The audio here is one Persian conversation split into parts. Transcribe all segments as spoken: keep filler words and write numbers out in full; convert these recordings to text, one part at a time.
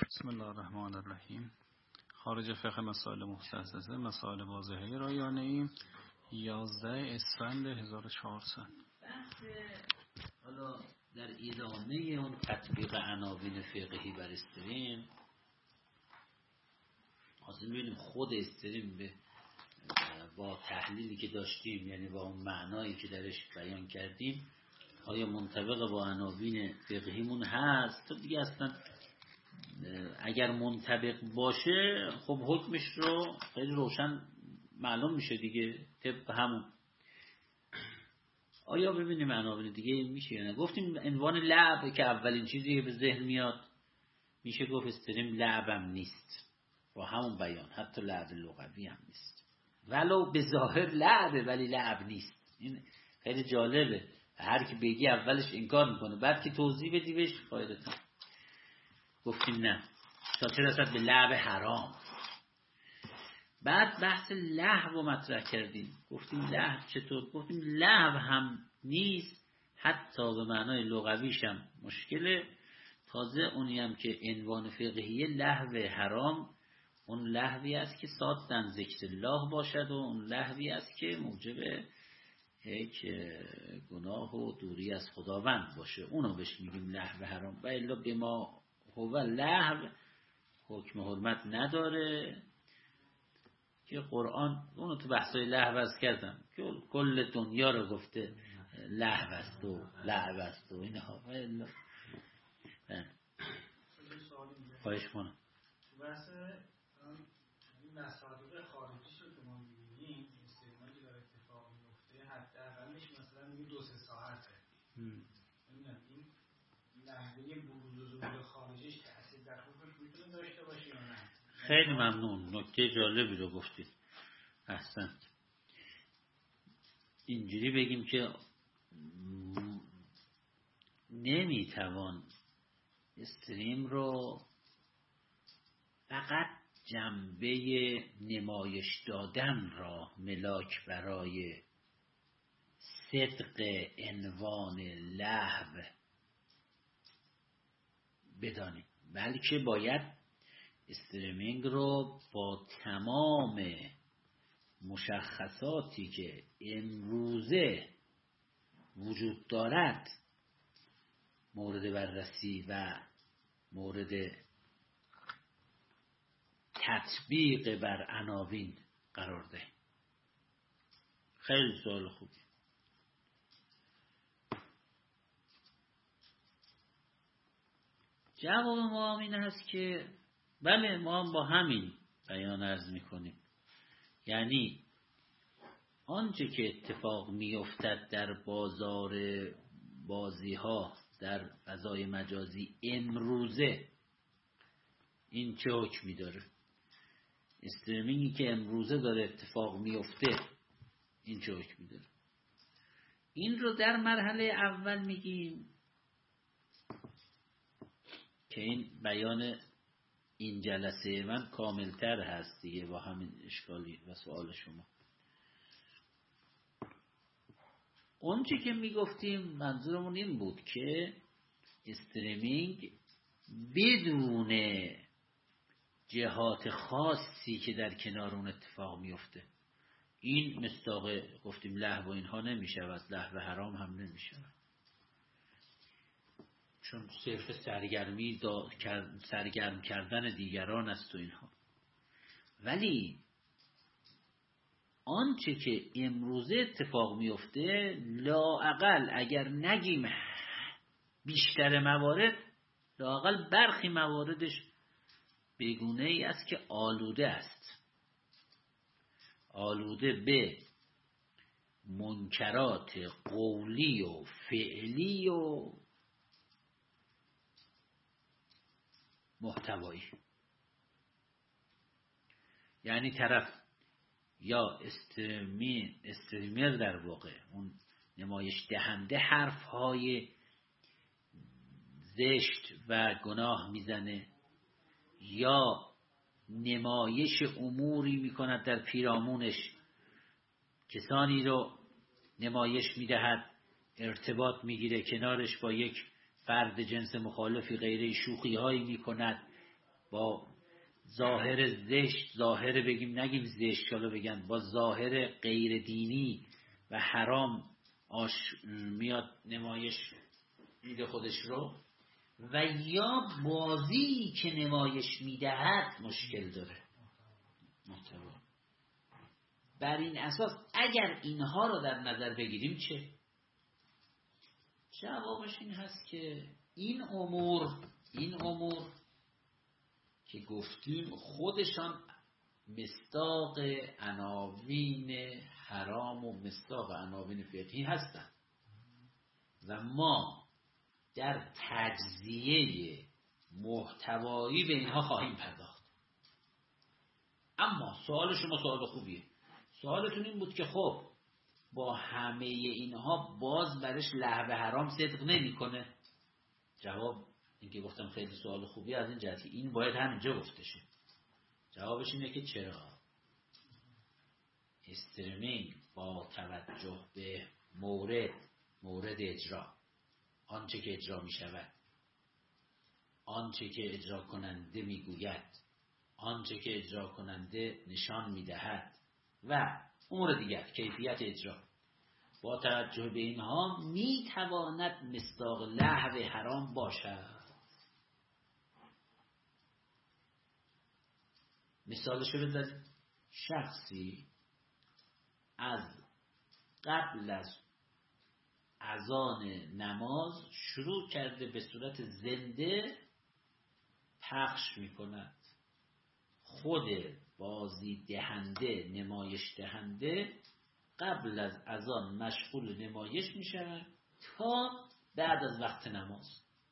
بسم الله الرحمن الرحیم. خارج فقه مسائل مختصصه، مسائل واضحه رایانه ایم. یازده اسفند هزار و چهارصد. بحث حالا در ادامه اون تطبیق عناوین فقهی بر استریم، حاضر می‌بینیم خود استریم به با تحلیلی که داشتیم، یعنی با اون معنایی که درش بیان کردیم، آیا منطبق با عناوین فقهیمون هست؟ تو دیگه اصلا اگر منطبق باشه خب حکمش رو خیلی روشن معلوم میشه دیگه، طبق همون. آیا ببینیم عناوین دیگه میشه یا نه؟ گفتیم عنوان لعب که اولین چیزی که به ذهن میاد، میشه گفت استریم لعبم نیست با همون بیان، حتی لعب لغوی هم نیست، ولو به ظاهر لعبه ولی لعب نیست. این خیلی جالبه، هر کی بگی اولش انکار میکنه، بعد که توضیح بدی بهش فایده‌تون. گفتیم نه، تا چه رسد به لعب حرام. بعد بحث لهو مطرح کردیم، گفتیم لهو چطور؟ گفتیم لهو هم نیست، حتی به معنای لغویش هم مشکله. تازه اونی هم که عنوان فقهیه لهو حرام، اون لهوی است که صادن ذکر الله باشد و اون لهوی است که موجب یک گناه و دوری از خداوند باشه، اونو بهش میگیم لهو حرام. و الا به ما هو لهو حکم حرمت نداره که قرآن اونو تو بحثای لهو از کردم که کل دنیا رو گفته لهو است و لعب است و اینها. و الا خواهش کنم بحث مصادیق خارجی رو که ما می‌بینیم، استعمالی که در اتفاق میفته، حداقلش مثلا میگه دو سه ساعته. نمیدونم این لحظه بروز و ظهور خارجیش تأثیر در حکمش میتونه داشته باشه یا نه؟ خیلی ممنون، نکته جالبی رو گفتید، احسنت. اینجوری بگیم که نمیتوان استریم رو فقط جنبه نمایش دادن را ملاک برای صدق عنوان لهو بدانیم، بلکه باید استریمینگ رو با تمام مشخصاتی که امروزه وجود دارد مورد بررسی و مورد تطبیق بر عناوین قرار ده. خیلی سوال خوبی. جواب ما این هست که بله، ما هم با همین بیان عرض میکنیم، یعنی آنچه که اتفاق میافتد در بازار بازی ها در فضای مجازی امروزه، این چه حکمی داره؟ استریمینگی که امروزه داره اتفاق میفته، این چه حکمی داره؟ این رو در مرحله اول میگیم که این بیان این جلسه من کاملتر هست دیگه با همین اشکالی و سوال شما. اون چی که میگفتیم منظورمون این بود که استریمینگ بدون جهات خاصی که در کنار اون اتفاق میفته، این مصداق گفتیم لهو و اینها نمیشود، لهو حرام هم نمیشود، چون صرف سرگرمی سرگرم کردن دیگران است و اینها. ولی آنچه که امروزه اتفاق میفته، لااقل اگر نگیم بیشتر موارد، لااقل برخی مواردش بگونه ای است که آلوده است، آلوده به منکرات قولی و فعلی و محتوایی. یعنی طرف یا استریمی استریمر در واقع اون نمایش دهنده حرف های زشت و گناه میزنه، یا نمایش اموری میکند در پیرامونش، کسانی رو نمایش میدهد، ارتباط میگیره کنارش با یک فرد جنس مخالفی غیره، شوخی هایی میکند، با ظاهر زشت، ظاهر بگیم نگیم زشت، حالا بگن با ظاهر غیر دینی و حرام آش میاد نمایش میده خودش رو، و یا بازی که نمایش میدهد مشکل داره محتوا. بر این اساس اگر اینها رو در نظر بگیریم چه؟ جوابش این هست که این امور این امور که گفتیم خودشان مصداق عناوین حرام و مصداق عناوین فقهی هستند و ما در تجزیه محتوایی به اینها خواهیم پرداخت. اما سوال شما سوال خوبیه. سوالتون این بود که خب با همه اینها باز برش لهو حرام صدق نمیکنه. جواب این که گفتم خیلی سوال خوبی از این جهتی این باید همینجا گفته شه. جوابش اینه که چرا؟ استریمینگ با توجه به مورد مورد اجرا، آنچه که اجرا می شود، آنچه که اجرا کننده می گوید، آنچه که اجرا کننده نشان می دهد و امور دیگر، کیفیت اجرا، با توجه به اینها می تواند مصداق لهو حرام باشد. مثالشو بزنید. شخصی از قبل از اذان نماز شروع کرده به صورت زنده پخش می کند. خود بازی دهنده، نمایش دهنده قبل از اذان مشغول نمایش می شود تا بعد از وقت نماز.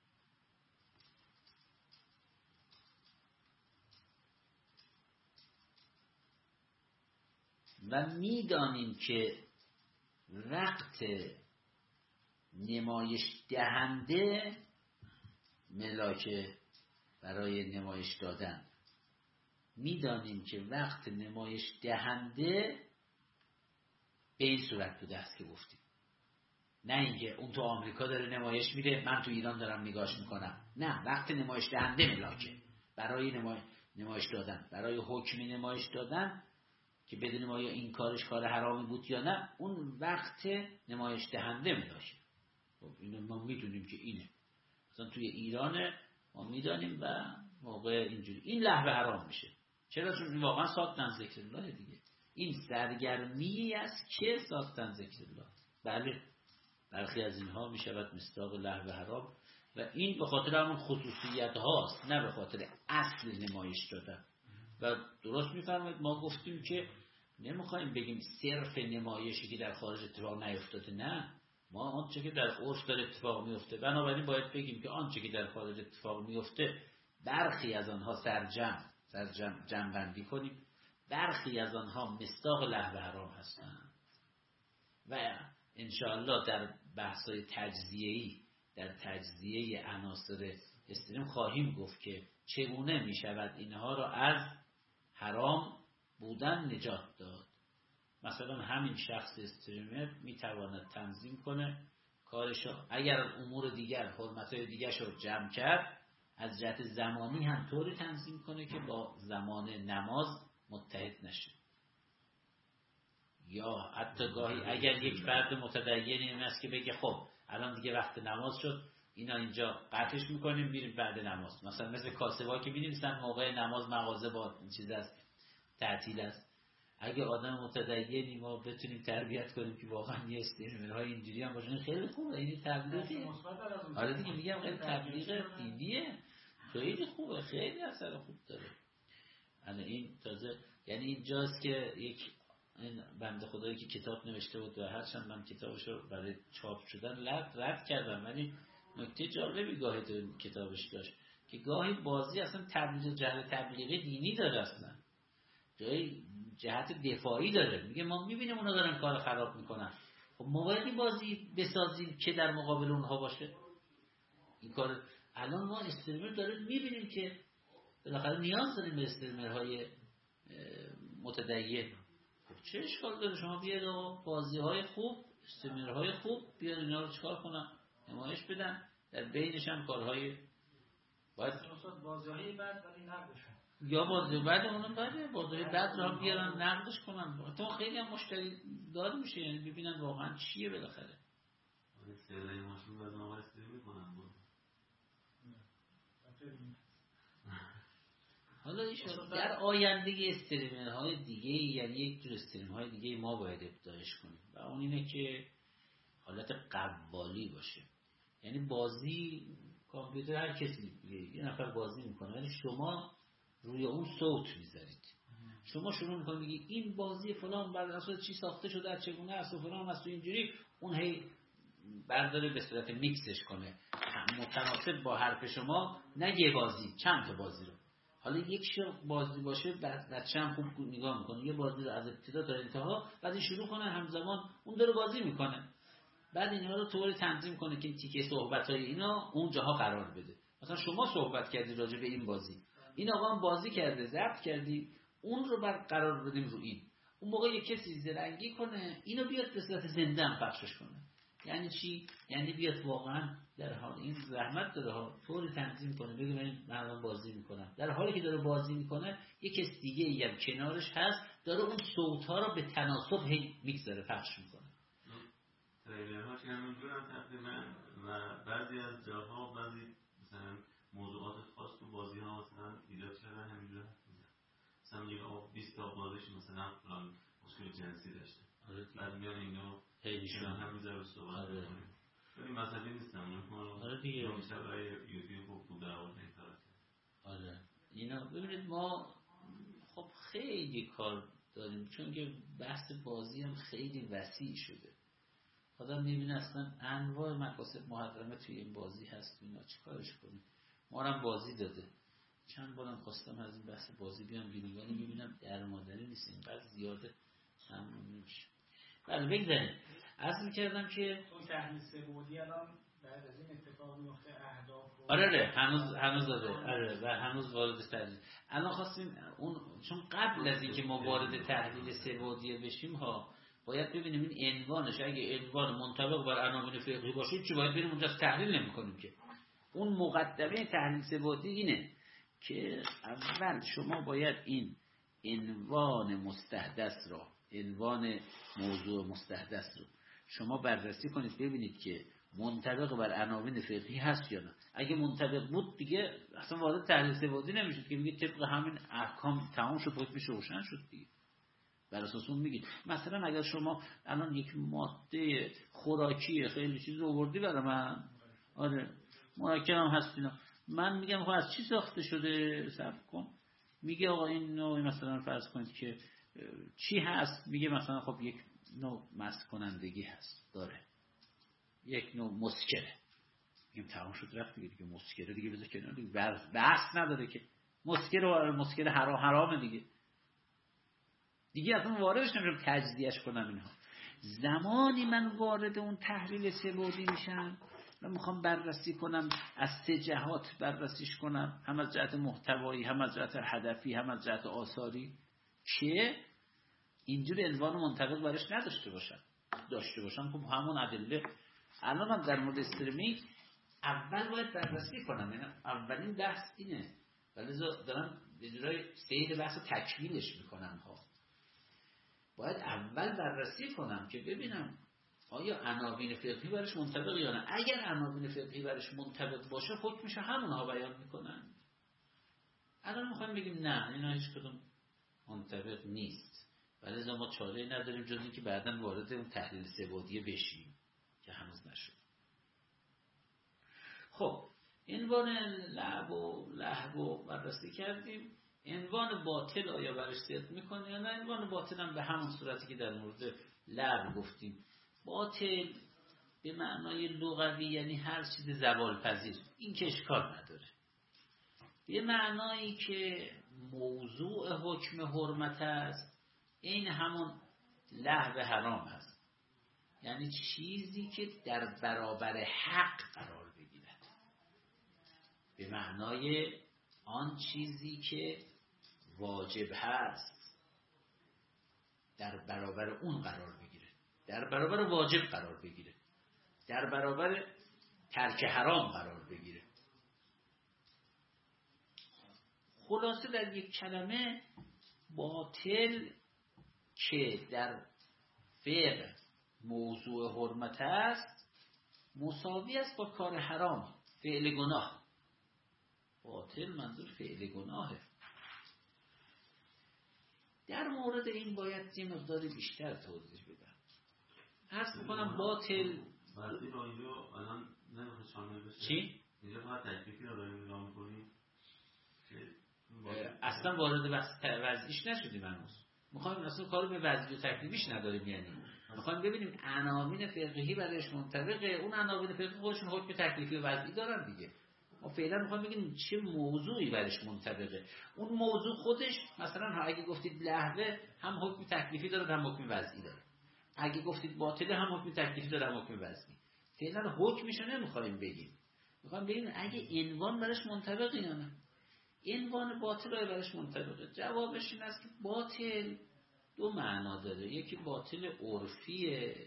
و می دانیم که وقت نمایش دهنده ملاکه برای نمایش دادن، می دانیم که وقت نمایش دهنده به این صورت بوده است که گفتیم. نه اینکه اون تو آمریکا داره نمایش میده من تو ایران دارم نگاش میکنم. نه، وقت نمایش دهنده ملاکه برای نمای... نمایش دادن، برای حکم نمایش دادن که بدونیم ما یا این کارش کار حرامی بود یا نه، اون وقت نمایش دهنده ملاکه. خب اینو ما میدونیم که اینه. مثلا توی ایران ما میدانیم و موقع اینجوری این لهو حرام میشه. چرا؟ چون واقعا ساختن ذکر الله دیگه. این سرگرمی است که ساختن ذکر الله. بله، برخی از اینها میشود مصداق لهو حرام و این به خاطر همون خصوصیت هاست، نه به خاطر اصل نمایش دادن. و درست میفرمایید ما گفتیم که نمیخوایم بگیم صرف نمایشی که در خارج اتفاق نیفتاده، نه، ما آنچه که در عرف داره اتفاق میفته، بنابراین باید بگیم که آنچه که در خارج اتفاق میفته برخی از آنها سرجم سرجم جمع بندی کنیم، برخی از آنها مصداق لهو حرام هستند و انشاءالله در بحث‌های تجزیه‌ای در تجزیه عناصر استریم خواهیم گفت که چگونه می شود اینها را از حرام بودن نجات داد. مثلا همین شخص استریمر می تواند تنظیم کنه کارشو، اگر امور دیگر حرمتهای دیگر رو جمع کرد، از جهت زمانی هم طوری تنظیم کنه که با زمان نماز متحد نشه. یا حتی گاهی اگر یک فرد متدین این است که بگه خب الان دیگه وقت نماز شد، اینا اینجا قطعش میکنیم میریم بعد نماز. مثلا مثل کاسبا که می‌نویسن موقع نماز مغازه با چیز است، تعطیل است. اگه آدم متدینی ما بتونیم تربیت کنیم که واقعا یه استریمرهای اینجوری هم باشن، خیلی خوبه. این تبلیغه. حالا دیگه میگم خیلی تبلیغ دینیه، خیلی خوبه، خیلی اثر خوب داره. الان این تازه یعنی اینجاست که یک این بنده خدایی که کتاب نوشته بود و هرچند من کتابشو برای چاپ شدن رد رد کردم، ولی نکته جالبی گاهی تو کتابش داشت که گاهی بازی اصلا تبلیغ جهت تبلیغی دینی داره، اصلا جای جهت دفاعی داره. میگه ما میبینیم اونا دارن کار خراب میکنن، خب ما باید بازی بسازیم که در مقابل اونها باشه. این کار الان ما استریمر داریم میبینیم که بالاخره نیاز داریم به استریمرهای متدین. چه اشکال داره شما بیاید و بازی های خوب، استریمرهای خوب بیاد اینا رو چکار کنن، نمایش بدن، در بینش هم کارهای باید بازی های بعد ولی نقدش یا بازی بعد اونم بده بازی بعد رو هم بیارن نقدش کنن تو خیلی هم مشتری دار میشه یعنی ببینن واقعا چیه بالاخره استعلای ماشین بعد ما استعلای میکنن حالا ایشون در آینده استریمر های دیگه یعنی یک جور استریم های دیگه ما باید ابداعش کنیم و اون اینه که حالت قوالی باشه یعنی بازی کامپیوتر هر کسی یه نفر بازی میکنه ولی شما روی اون صوت میذارید شما شروع میکنید میگی این بازی فلان بر اساس چی ساخته شده از چگونه است و فلان است و اینجوری اون هی برداره به صورت میکسش کنه متناسب با حرف شما نه یه بازی چند تا بازی رو حالا یک شو بازی باشه بچه هم خوب نگاه میکنه یه بازی رو از ابتدا تا انتها بعد این شروع کنه همزمان اون داره بازی میکنه بعد اینها رو طوری تنظیم کنه که تیکه صحبت‌های اینا اون جاها قرار بده مثلا شما صحبت کردی راجع به این بازی این آقا هم بازی کرده ضبط کردی اون رو بر قرار بدیم رو این اون موقع یک کسی زرنگی کنه اینو بیاد به صورت زنده هم پخشش کنه یعنی چی یعنی بیاد واقعا در حال این زحمت داره ها طوری تنظیم کنه بگه من الان بازی میکنم در حالی که داره بازی میکنه یک کس دیگه ای هم کنارش هست داره اون صوت ها رو به تناسب هی میگذاره پخش میکنه تریلرها که همینجور هم تقریبا و بعضی از جاها بعضی مثلا موضوعات خاص تو بازی ها مثلا ایجاد شدن همینجور هست مثلا میگه آقا بیست تا بازیش مثلا فلان مشکل جنسی داشته بعد میان اینو هیچ هم میذاره صحبت میکنیم ولی مذهبی نیستم آره دیگه نمیشه برای یوتیوب و بوده و این طرف آره اینا ببینید ما خب خیلی کار داریم چون که بحث بازی هم خیلی وسیع شده آدم میبینه اصلا انواع مقاصد محرمه توی این بازی هست اینا چیکارش کنیم ما هم بازی داده چند بارم خواستم از این بحث بازی بیام بیرون ولی میبینم در مادری نیست اینقدر زیاده همون نمیشه بله بگذاریم عرض میکردم که اون تحلیل سه‌بعدی الان بعد از این اتفاق میفته اهداف و آره آره هنوز هنوز داره آره و هنوز وارد تحلیل الان خواستیم اون چون قبل از اینکه ما وارد تحلیل سه‌بعدی بشیم ها باید ببینیم این عنوانش اگه عنوان منطبق بر عناوین فقهی باشه چی باید بریم اونجا تحلیل نمی‌کنیم که اون مقدمه تحلیل سه‌بعدی اینه که اول شما باید این عنوان مستحدث را عنوان موضوع مستحدث رو شما بررسی کنید ببینید که منطبق بر عناوین فقهی هست یا نه اگه منطبق بود دیگه اصلا وارد تحلیل سه‌بعدی نمیشد که میگه طبق همین احکام تمام شد حکمش روشن شد دیگه بر اساس اون میگید مثلا اگر شما الان یک ماده خوراکی خیلی چیز رو آوردی برای من آره مرکب هم هست اینا من میگم خب از چی ساخته شده صرف کن میگه آقا این نوع مثلا فرض کنید که چی هست میگه مثلا خب یک نوع مست کنندگی هست داره یک نوع مسکره میگم تمام شد رفت دیگه دیگه مسکره دیگه بذار کنار دیگه بحث نداره که مسکر و مسکر حرام حرامه دیگه دیگه اصلا واردش نمیشم تجزیهش کنم اینها زمانی من وارد اون تحلیل سه‌بعدی میشم و میخوام بررسی کنم از سه جهات بررسیش کنم هم از جهت محتوایی هم از جهت هدفی هم از جهت آثاری که اینجور عنوان منطبق برش نداشته باشم داشته باشم خب همون ادله الان هم در مورد استریمینگ اول باید بررسی کنم یعنی اولین بحث اینه ولی دارم به جورای سید بحث تکمیلش میکنم ها باید اول بررسی کنم که ببینم آیا عناوین فقهی برش منطبق یا نه اگر عناوین فقهی برش منطبق باشه حکمش همونها بیان میکنن الان میخوایم بگیم نه اینا هیچ کدوم منطبق نیست ولی ما چاره نداریم جز اینکه بعداً وارد اون تحلیل سه‌بعدی بشیم که هنوز نشد خب عنوان لعب و لهو و بررسی کردیم عنوان باطل آیا برش صدق میکنه یا نه عنوان باطل هم به همون صورتی که در مورد لعب گفتیم باطل به معنای لغوی یعنی هر چیز زوال پذیر این که اشکال نداره به معنایی که موضوع حکم حرمت است این همون لهو حرام است یعنی چیزی که در برابر حق قرار بگیرد به معنای آن چیزی که واجب هست در برابر اون قرار بگیره در برابر واجب قرار بگیره در برابر ترک حرام قرار بگیره خلاصه در یک کلمه باطل که در فقه موضوع حرمت است مساوی است با کار حرام، فعل گناه. باطل منظور فعل گناهه. در مورد این باید یه مقدار بیشتر توضیح بدم. عرض میکنم باطل وضعی رو اینجا الان نمیخواد شامل بشه. چی؟ اینجا فقط تکلیفی رو داریم نگاه میکنیم. اصلا وارد بحث وضعیش نشدیم هنوز. میخوایم اصلا کارو به وضعی و تکلیفیش نداریم. یعنی میخوایم ببینیم عناوین فقهی برایش منطبقه، اون عناوین فقهی خودشون حکم تکلیفی و وضعی دارن دیگه. ما فعلا میخوایم ببینیم چه موضوعی برایش منطبقه. اون موضوع خودش مثلا اگه گفتید لهوه هم حکم تکلیفی داره هم حکم وضعی داره. اگه گفتید باطله هم حکم تکلیفی داره هم حکم وضعی. فعلا حکمشو نمیخوایم بگیم. میخوایم ببینیم اگه عنوان برایش منطبقه یا نه. عنوان باطل های برش منطبقه. جوابش این است که باطل دو معنا داره. یکی باطل عرفیه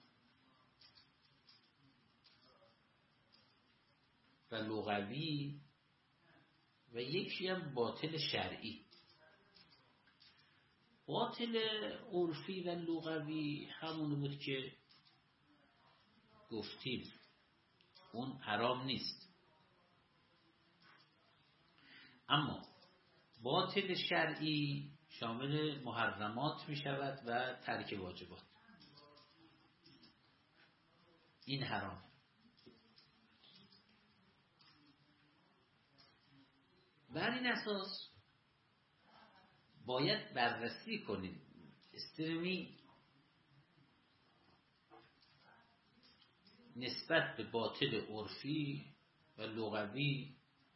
و لغوی و یکی هم باطل شرعی. باطل عرفی و لغوی همون بود که گفتیم اون حرام نیست، اما باطل شرعی شامل محرمات می شود و ترک واجبات. این حرام. بر این اساس باید بررسی کنید. استرمی نسبت به باطل عرفی و لغوی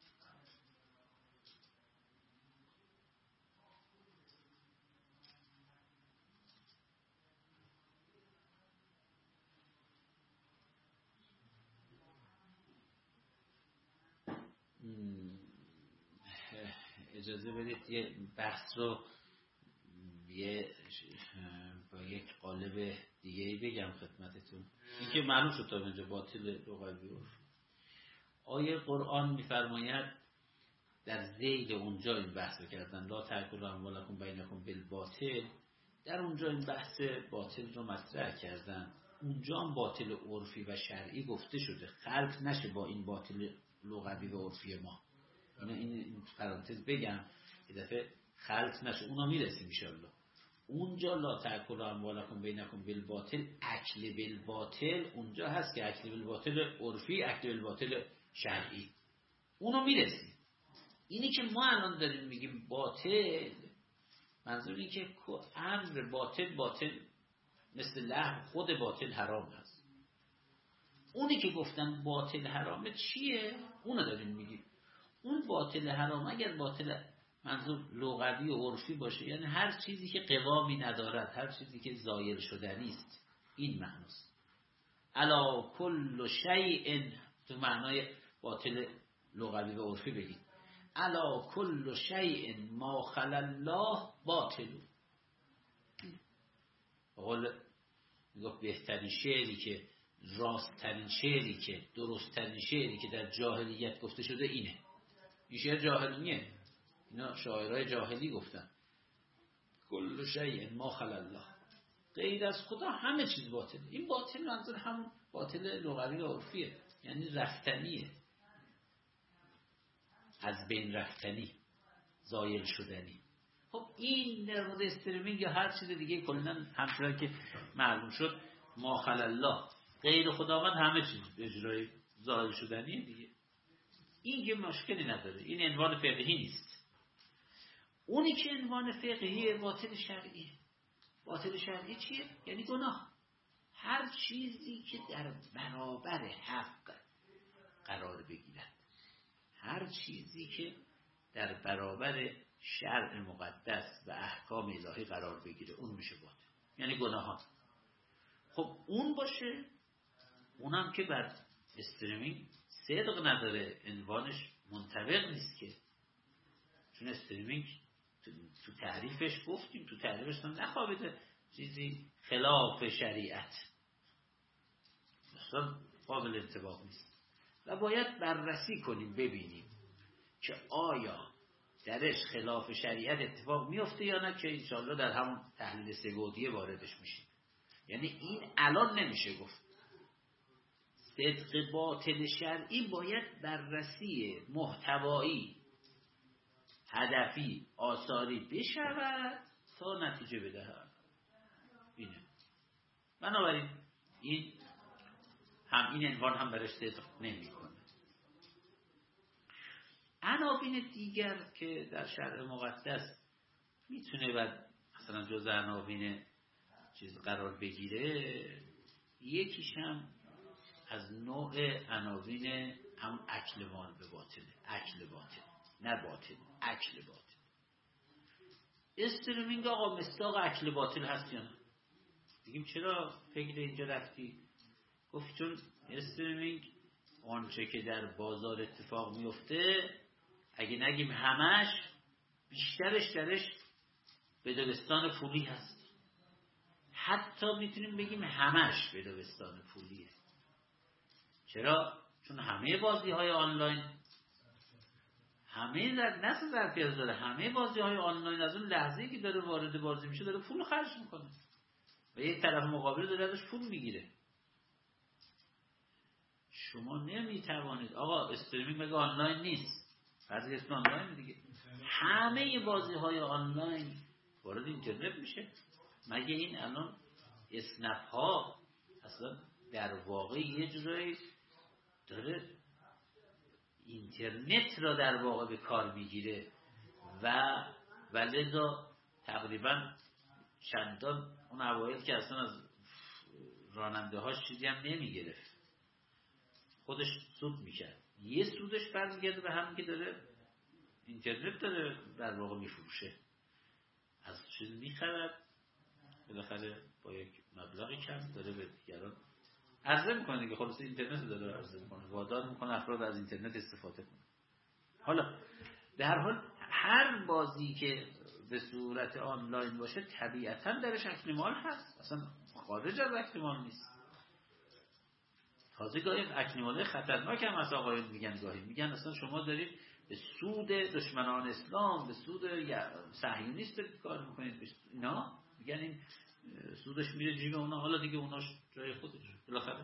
اجازه بدید یه بحث رو یه با یک قالب دیگه‌ای بگم خدمتتون. این که معلوم شد تا اینجا باطل لغوی عرفی. آیه قرآن می‌فرماید در ذیل اونجا این بحث رو کردن لا تأکلوا اموالکم بینکم بالباطل. در اونجا این بحث باطل رو مطرح کردن. اونجا هم باطل عرفی و شرعی گفته شده، خلط نشه با این باطل لغوی و عرفی ما. اینا این پرانتز بگم یه دفعه خلط نشه، اونا میرسیم ان شاء الله. اونجا لا تأکلوا اموالکم بینکم بالباطل، اکل بالباطل اونجا هست که اکل بالباطل عرفی، اکل بالباطل شرعی، اونو میرسیم. اینی که ما الان داریم میگیم باطل، منظور این که امر باطل باطل مثل لهو خود باطل حرام هست. اونی که گفتن باطل حرامه چیه؟ اونو داریم میگیم. اون باطل حرام اگر باطل منظور لغوی و عرفی باشه، یعنی هر چیزی که قوامی ندارد، هر چیزی که زایل شدنی است، این معناست. الا کل شیء، تو معنای باطل لغوی و عرفی بگید الا کل شیء ما خلا الله باطل. قول میگفت بهترین شعری که راستترین شعری که درستترین شعری که در جاهلیت گفته شده اینه. این شعر جاهلیه، اینا شاعرای جاهلی گفتن کل شیء ما خلا الله، غیر از خدا همه چیز باطل. این باطل منظور همون باطل لغوی و عرفیه، یعنی رفتنیه، از بین رفتنی، زایل شدنی. خب این در مورد استریمینگ یا هر چیز دیگه کلا همچنان که معلوم شد ما خلا الله، غیر خداوند همه چیز اجرای زایل شدنیه دیگه. این یه مشکلی نداره، این عنوان فقهی نیست. اونی که عنوان فقهیه باطل شرعیه. باطل شرعی چیه؟ یعنی گناه. هر چیزی که در برابر حق قرار بگیرد، هر چیزی که در برابر شرع مقدس و احکام الهی قرار بگیره اون میشه باطل، یعنی گناهان. خب اون باشه، اونم که بر استریمینگ صدق نداره، عنوانش منطبق نیست که، چون استریمینگ تو, تو تعریفش گفتیم، تو تعریفش نخوابیده چیزی خلاف شریعت، اصلا قابل انطباق نیست. و باید بررسی کنیم ببینیم که آیا درش خلاف شریعت اتفاق میفته یا نه، که انشاءالله در همون تحلیل سه‌بعدی واردش میشه. یعنی این الان نمیشه گفت. صدق باطل شرعی باید بررسی محتوایی، هدفی، آثاری بشود تا نتیجه بدهد. اینه. بنابراین این هم این عنوان هم برش صدق نمی کنه. عناوین دیگر که در شرع مقدس میتونه بعد مثلا جز عناوین چیز قرار بگیره، یکیش هم از نوع عناوین همون اکل مال به باطله. اکل باطل، نه باطل، اکل باطل. استریمینگ آقا مصداق اکل باطل هست یا نه؟ بگیم چرا فکر اینجا رفتی؟ گفت چون استریمینگ آنچه که در بازار اتفاق میفته، اگه نگیم همش، بیشترش درش بدبستان پولی هست. حتی میتونیم بگیم همش بدبستان پولیه. چرا؟ چون همه بازی های آنلاین، همه در نسل ظرفیت داره، همه بازی های آنلاین از اون لحظه‌ای که داره وارد بازی میشه داره پول خرج میکنه و یک طرف مقابل داره ازش پول میگیره. شما نمیتوانید آقا استریمینگ مگه آنلاین نیست؟ بعضی اسم آنلاین دیگه. همه بازی های آنلاین وارد اینترنت میشه. مگه این الان اسنپ ها اصلا در واقع یه جورایی داره اینترنت را در واقع به کار میگیره و ولذا تقریبا چندان اون اوایل که اصلا از راننده هاش چیزی هم نمیگرفت، خودش سود میکرد. یه سودش برمیگرده به همین که داره اینترنت داره در واقع میفروشه، از چیز میخرد، بالاخره با یک مبلغی کم داره به دیگران عرضه میکنه دیگه. خلاص اینترنت داره عرضه میکنه، وادار میکنه افراد از اینترنت استفاده کنه. حالا در حال هر بازی که به صورت آنلاین باشه طبیعتا درش اکل مال هست، اصلا خارج از اکل مال نیست. تازه گاهی اکل مال خطرناک هم از آقایون میگن، گاهی میگن اصلا شما دارید به سود دشمنان اسلام، به سود صهیونیست دارید کار میکنید. اینا میگن این سودش میره جیب اونا، حالا دیگه اوناش جای خودش. بالاخره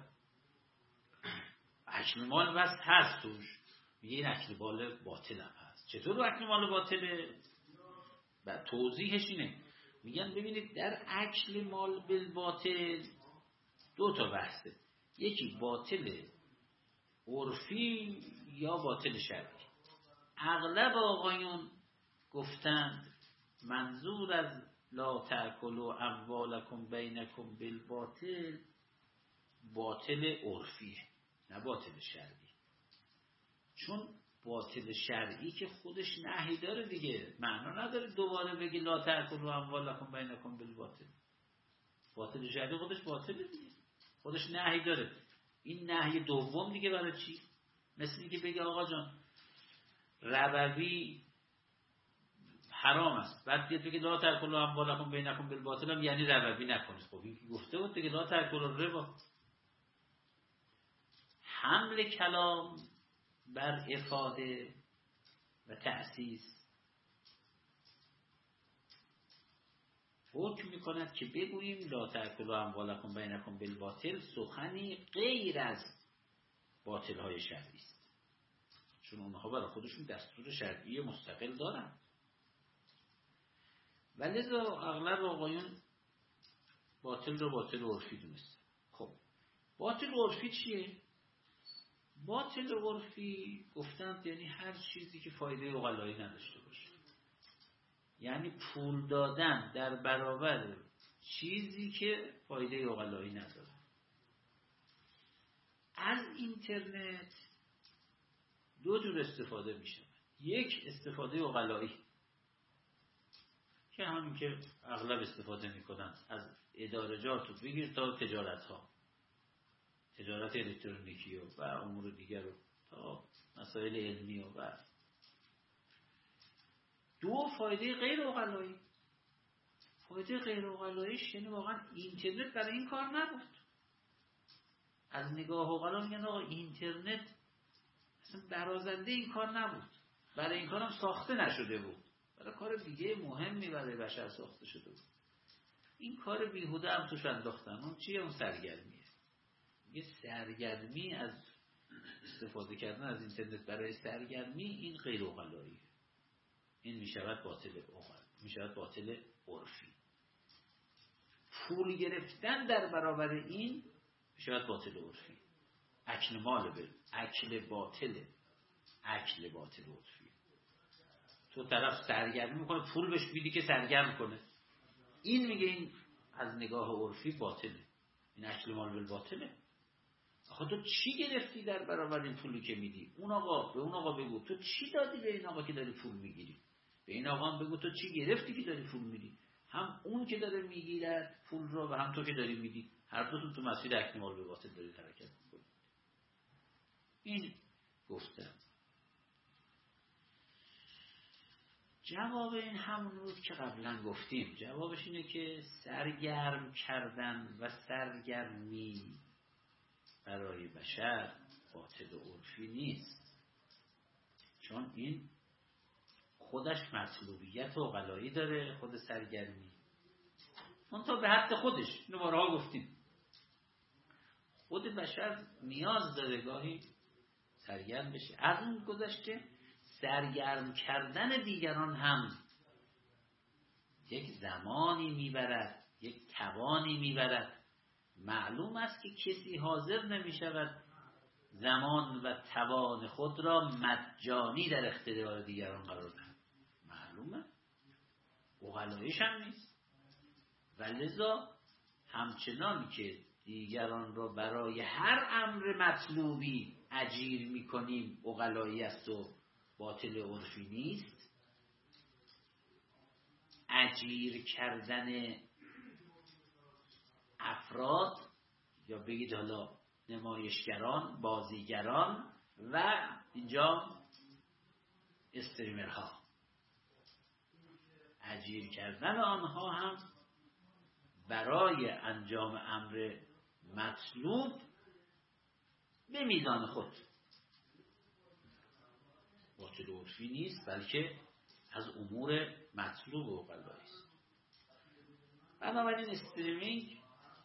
اکل مال بس هست توش، میگه این اکل مال باطل هم هست. چطور اکل مال باطله؟ و توضیحش اینه، میگن ببینید در اکل مال بالباطل دو تا بحثه، یکی باطل عرفی یا باطل شرعی. اغلب آقایون گفتند منظور از لا تأکلوا اموالکم بینکم بالباطل باطل عرفیه، نه باطل شرعی. چون باطل شرعی که خودش نهی داره دیگه، معنا نداره دوباره بگی لا تأکلوا اموالکم بینکم بالباطل. باطل شرعی خودش باطله دیگه، خودش نهی داره. این نهی دوم دیگه برای چی؟ مثل اینکه بگی آقا جان ربوی حرام است، بعد دیگه بگی لا تأکلوا اموالکم بینکم بالباطل هم یعنی ربوی نکنید. خب این که گفته بود دیگه لا تأکلوا الربا. حمل کلام بر افاده و تأسیس حکم میکند که بگوییم لا تأکلوا اموالکم بینکم بالباطل سخنی غیر از باطل های شرعی است، چون اونها برای خودشون دستور شرعی مستقل دارن. ولذا اغلب آقایون باطل رو باطل عرفی دونست. خب باطل عرفی چیه؟ باطل عرفی گفتند یعنی هر چیزی که فایده عقلایی نداشته باشه، یعنی پول دادن در برابر چیزی که فایده عقلایی نداره. از اینترنت دو جور استفاده میشه. یک استفاده عقلایی که همین که اغلب استفاده میکنن، از ادارجات رو بگیر تا تجارت ها، تجارت الکترونیکی و, و امور دیگر رو تا مسائل علمی و بعد. دو فایده غیر عقلایی. فایده غیر عقلاییش یعنی واقعا اینترنت برای این کار نبود. از نگاه عقلا میگن آقا اینترنت اصلا برازنده این کار نبود. برای این کارم ساخته نشده بود، برای کار دیگه مهمی برای بشر ساخته شده بود. این کار بیهوده هم توش انداختن. اون چیه؟ اون سرگرمیه. یه سرگرمی از استفاده کردن از اینترنت برای سرگرمی، این غیر عقلاییه. این میشود باطل عقل، میشود باطل عرفی. پول گرفتن در برابر این میشود باطل عرفی. اکل مال به اکل باطله، اکل باطل عرفی. تو طرف سرگرمی میکنه، پول بهش میدی که سرگرم کنه، این میگه این از نگاه عرفی باطله، این اکل مال به باطله. آخه تو چی گرفتی در برابر این پولی که میدی؟ اون آقا به اون آقا بگو تو چی دادی به این آقا که داری پول میگیری؟ به این آقا هم بگو تو چی گرفتی که داری پول میدی؟ هم اون که داره میگیرد پول رو و هم تو که داری میدی، هر دوتون تو مسیر اکل مال به باطل داری حرکت میکنی. این گفتم. جواب این همون بود که قبلا گفتیم. جوابش اینه که سرگرم کردن و سرگرمی برای بشر باطل و عرفی نیست، چون این خودش مطلوبیت و عقلایی داره. خود سرگرمی منتها به حد خودش، اینو بارها گفتیم، خود بشر نیاز داره گاهی سرگرم بشه. از اون گذشته سرگرم کردن دیگران هم یک زمانی میبرد، یک توانی میبرد. معلوم است که کسی حاضر نمی شود زمان و توان خود را مجانی در اختیار دیگران قرار دهد. معلومه عقلاییش هم نیست. ولذا همچنان که دیگران را برای هر امر مطلوبی اجیر می کنیم عقلایی است و باطل عرفی نیست، اجیر کردن افراد یا بگید حالا نمایشگران، بازیگران و اینجا استریمرها، اجیر کردن آنها هم برای انجام امر مطلوب به میزان خود باطل عرفی نیست، بلکه از امور مطلوب و عقلایی است. بنابراین استریمینگ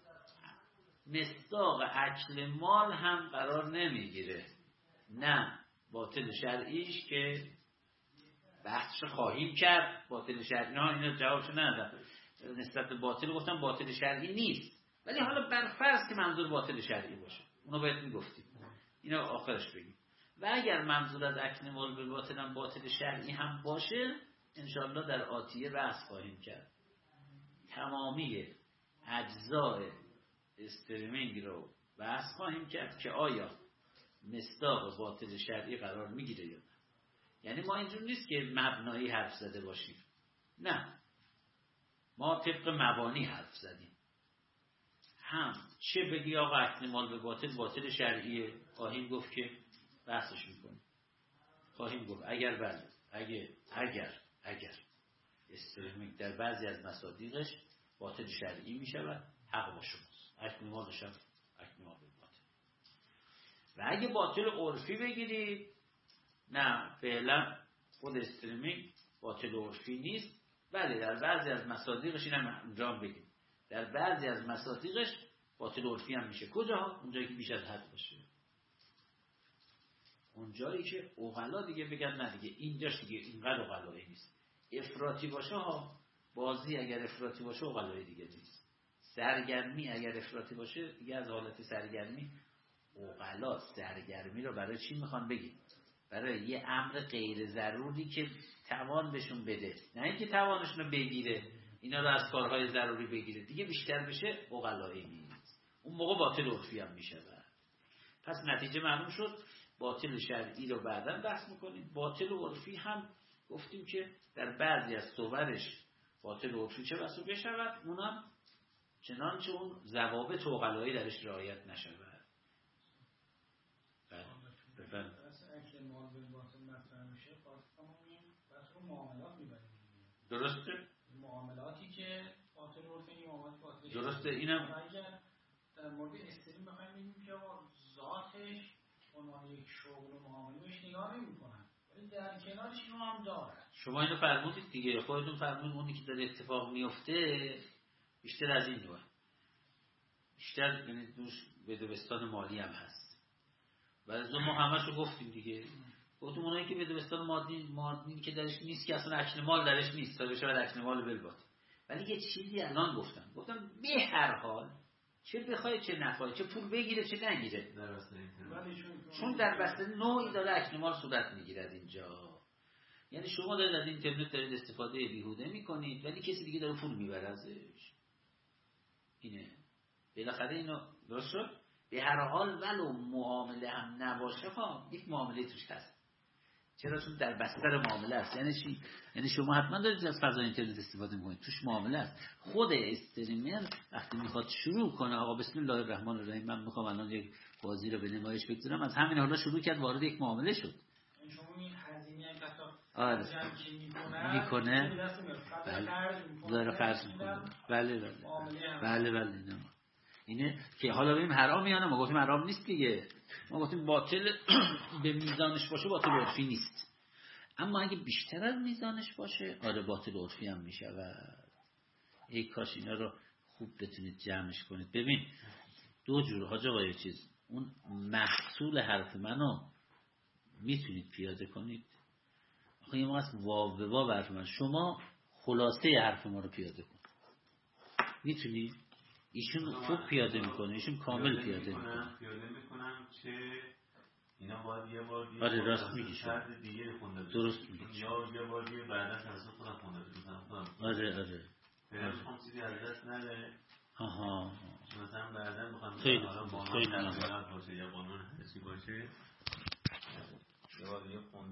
مصداق اکل مال هم قرار نمیگیره، نه باطل شرعیش که بحثش خواهیم کرد. باطل شرعی نه، اینا جوابشو ندادم. نسبت به باطل گفتم باطل شرعی نیست، ولی حالا برفرض که منظور باطل شرعی باشه، اونو باید میگفتیم، اینا آخرش بگیم. و اگر منظور از اکل مال به باطل هم باطل شرعی هم باشه، انشاءالله در آتیه بحث خواهیم کرد. تمامی اجزای استریمینگ رو بحث خواهیم کرد که آیا مصداق باطل شرعی قرار میگیره یا نه. یعنی ما اینجور نیست که مبنایی حرف زده باشیم، نه، ما طبق مبانی حرف زدیم. هم چه بگی آقا اکل مال به باطل باطل شرعیه، خواهیم گفت که بحثش میکنیم، خواهیم گفت اگر بله اگر اگر اگر استریمینگ در بعضی از مصادیقش باطل شرعی میشود، حق با شماست، اکل مالش هم اکل مال به باطل. و اگه باطل عرفی بگیرید، نه فعلا خود استریمینگ باطل عرفی نیست، بله در بعضی از مصادیقش اینم انجام بگیم، در بعضی از مصادیقش باطل عرفی هم میشه. کجا؟ اونجایی که بیش از حد باشه، اونجایی که عقلا دیگه بگن نه دیگه اینجاش دیگه اینقدر عقلایی نیست. افراطی باشه ها، بازی اگر افراطی باشه عقلایی دیگه نیست. سرگرمی اگر افراطی باشه دیگه از حالت سرگرمی، عقلا سرگرمی رو برای چی میخوان بگید؟ برای یه امر غیر ضروری که توان بهشون بده، نه اینکه توانشون رو بگیره، اینا رو از کارهای ضروری بگیره، دیگه بیشتر بشه عقلایی نیست. اون موقع باطل عرفی هم میشه. پس نتیجه معلوم شد. باطل شرعی رو بعداً بحث میکنیم. باطل عرفی هم گفتیم که در بعضی از صورش باطل عرفی چه بسا بشود، اونم چنانچه اون ضوابط عقلایی درش رعایت نشود. بفرمایید. اگه مال به باطل مطرح میشه، بحث رو معاملات میبریم. درسته؟ معاملاتی که باطل عرفی، معاملات باطل. درسته. اینم اگر در مورد استریم بخوایم بگیم که ذاتش عنوان یک شغل و معامله بهش نگاه نمی‌کنن، ولی در کنارش اینو هم داره. شما اینو فرمودید دیگه، خودتون فرمودید اونی که داره اتفاق میفته بیشتر از این نوعه، بیشتر یعنی دوش بدبستان مالی هم هست. و از ما همشو گفتیم دیگه، گفتیم اونایی که بدبستان مالی مالی که درش نیست که اصلا اکنه مال درش نیست، تا بشه بعد اکنه مال بلبات. ولی یه چیزی الان گفتم گفتم به هر حال چه بخوای چه نخوای، چه پول بگیره چه نگیره، چون در بسته نوعی داره اکنه مال صورت میگیره از اینجا. یعنی شما دارید از اینترنت دارید استفاده بیهوده میکنید ولی کسی دیگه داره پول میبره ازش. اینه بالاخره اینو درست شد. به هر حال ولو معامله هم نباشه ها یک معامله توش هست. چرا؟ چون در بستر معامله است. یعنی چی؟ یعنی شما حتما دارید از فضای اینترنت استفاده میکنید، توش معامله است. خود استریمر وقتی میخواد شروع کنه آقا بسم الله الرحمن الرحیم من میخوام الان یک بازی رو به نمایش بگذارم، از همین حالا شروع کرد وارد یک معامله شد. شما این هزینه که آره میکنه بله داره خرج میکنه بله بله بله بله نه اینه که حالا ببینیم حرام یا نه. ما گفتیم حرام نیست دیگه، ما گفتیم باطل به میزانش باشه باطل عرفی نیست، اما اگه بیشتر از میزانش باشه آره باطل عرفی هم میشه. و ای کاش اینا رو خوب بتونید جمعش کنید. ببین دو جور حاج آقا یه چیز، اون محصول حرف منو میتونید پیاده کنید. آخه یه ما از واو به واو حرف من، شما خلاصه حرف ما رو پیاده کن میتونی؟ ایشون خوب پیاده میکنه، ایشون کامل پیاده میکنه. پیاده میکنم چه اینا باید یه بار دیگه آره راست میگی شما دیگه خونده درست میگی یا یه بار دیگه بعدا تنظیم خودم خونده بودم. آره آره میخوام چیزی از دست نده. آها مثلا بعدا میخوام خیلی حالا خوب قانون خیلی نظارت باشه یا قانون هرچی باشه یه بار دیگه